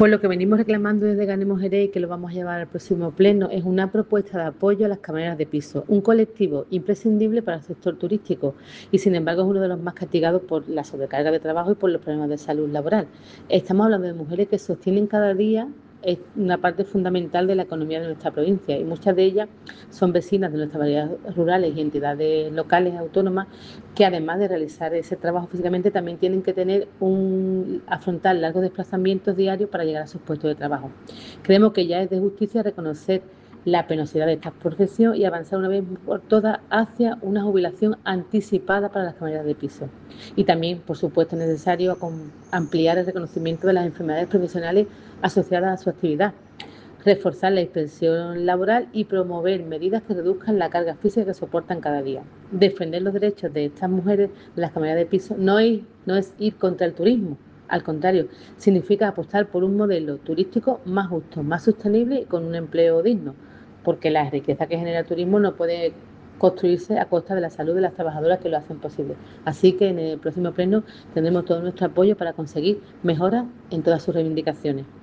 Pues lo que venimos reclamando desde Ganemos Jerez y que lo vamos a llevar al próximo pleno es una propuesta de apoyo a las camareras de piso, un colectivo imprescindible para el sector turístico y sin embargo es uno de los más castigados por la sobrecarga de trabajo y por los problemas de salud laboral. Estamos hablando de mujeres que sostienen cada día una parte fundamental de la economía de nuestra provincia y muchas de ellas son vecinas de nuestras variedades rurales y entidades locales autónomas que además de realizar ese trabajo físicamente también tienen que afrontar largos desplazamientos diarios para llegar a sus puestos de trabajo. Creemos que ya es de justicia reconocer la penosidad de esta profesión y avanzar una vez por todas hacia una jubilación anticipada para las camareras de piso. Y también, por supuesto, es necesario ampliar el reconocimiento de las enfermedades profesionales asociadas a su actividad, reforzar la inspección laboral y promover medidas que reduzcan la carga física que soportan cada día. Defender los derechos de estas mujeres de las camareras de piso no es ir contra el turismo, al contrario, significa apostar por un modelo turístico más justo, más sostenible y con un empleo digno, porque la riqueza que genera el turismo no puede construirse a costa de la salud de las trabajadoras que lo hacen posible. Así que en el próximo pleno tendremos todo nuestro apoyo para conseguir mejoras en todas sus reivindicaciones.